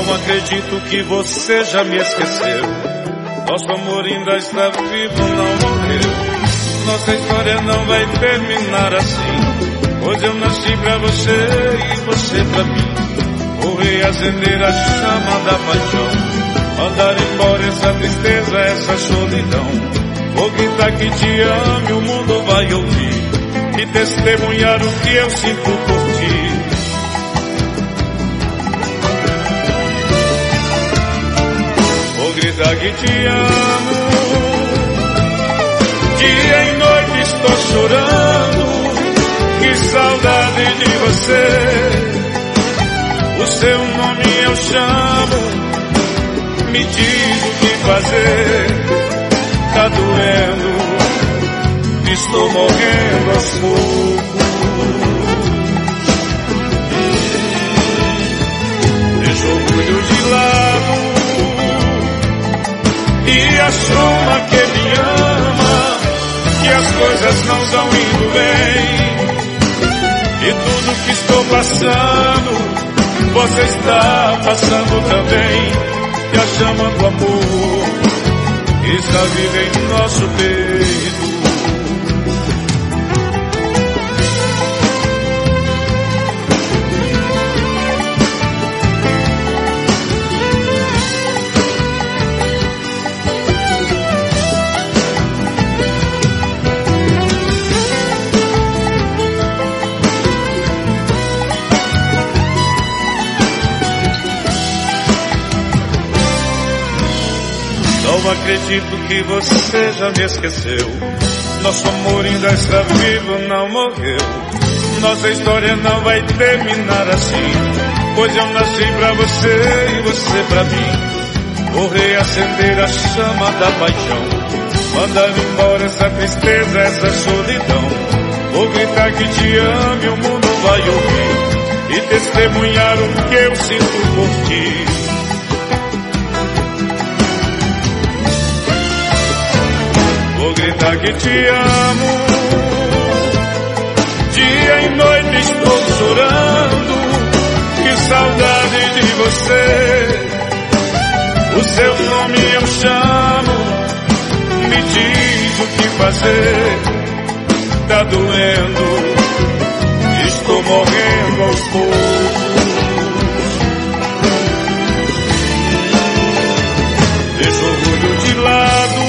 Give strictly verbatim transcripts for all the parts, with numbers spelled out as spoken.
Não acredito que você já me esqueceu. Nosso amor ainda está vivo, não morreu. Nossa história não vai terminar assim, pois eu nasci pra você e você pra mim. Vou reacender a chama da paixão, mandar embora essa tristeza, essa solidão. Vou gritar que te amo e o mundo vai ouvir, e testemunhar o que eu sinto por ti. Vou gritar que te amo, dia e noite estou chorando, que saudade de você. O seu nome eu chamo, me diz o que fazer. Tá doendo, estou morrendo aos poucos. Deixa o orgulho de lado e assuma que me ama, que as coisas não estão indo bem, e tudo que estou passando você está passando também. E a chama do amor está viva em nosso peito. Não acredito que você já me esqueceu. Nosso amor ainda está vivo, não morreu. Nossa história não vai terminar assim, pois eu nasci pra você e você pra mim. Vou reacender a chama da paixão, mandar embora essa tristeza, essa solidão. Vou gritar que te amo e o mundo vai ouvir, e testemunhar o que eu sinto por ti. Vou gritar que te amo, dia e noite estou chorando, que saudade de você. O seu nome eu chamo, me diz o que fazer. Tá doendo, estou morrendo aos poucos. Deixa o orgulho de lado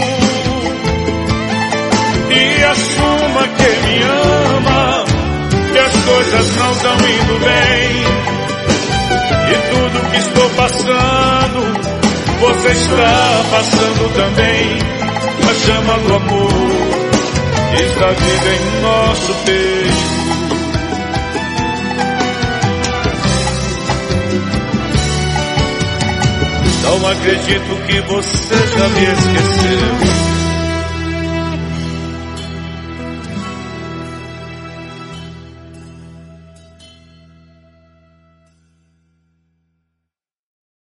e assuma que me ama, que as coisas não estão indo bem, e tudo que estou passando você está passando também. A chama do amor está viva em nosso peito. Não acredito que você já me esqueceu.